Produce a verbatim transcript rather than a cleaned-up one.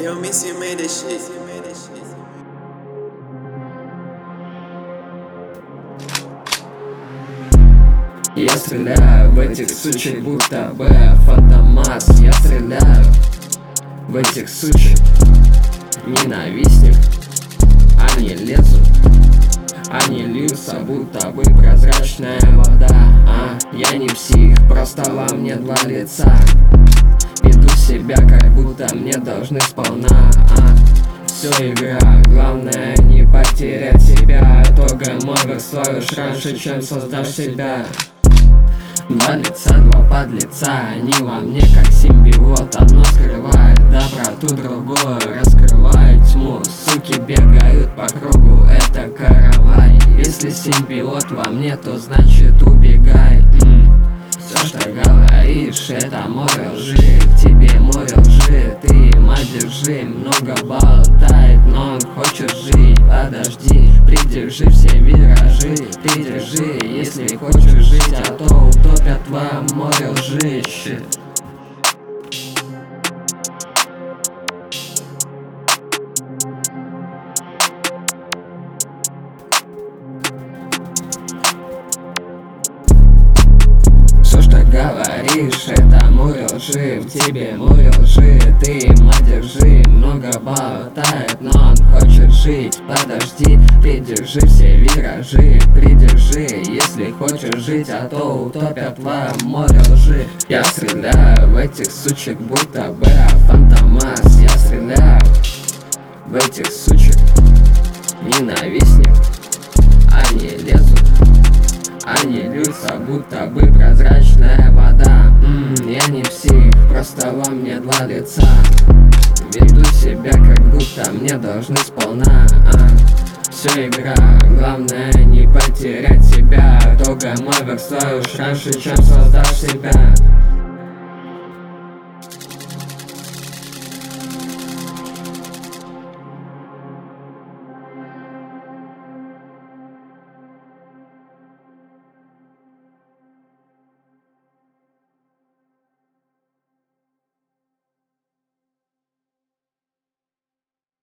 yo, Missy made this shit. Я стреляю в этих сучек, будто бы фантомас. Я стреляю в этих сучек, ненавистник. Они лезут, они льются, будто бы прозрачная вода. А я не псих, просто во мне два лица. Веду себя, как будто мне должны сполна. А все игра, главное не потерять себя. Только мой стоишь раньше, чем создашь себя. Два лица, два подлеца, они во мне как симбиот. Одно скрывает доброту, другое раскрывает тьму. Суки бегают по кругу, это каравай. Если симбиот во мне, то значит убегай. М-м. Все, что говоришь, это море лжи. В тебе море лжи, ты мать держи. Много болтает, но он хочет жить. Подожди, придержи все виражи. Придержи, если хочешь жить, а то утопят в море лжи. Shit. Говоришь, это море лжи, в тебе море лжи. Ты мать держи, много болтает, но он хочет жить. Подожди, придержи все виражи. Придержи, если хочешь жить, а то утопят в море лжи. Я стреляю в этих сучек, будто бы фантомас. Я стреляю в этих сучек, ненавистник. Они лезут, они льются, будто бы прозрачная вода. М-м, я не псих, просто во мне два лица. Веду себя, как будто мне должны сполна. А, все игра, главное не потерять себя. Только мой верх стоишь раньше, чем создашь себя.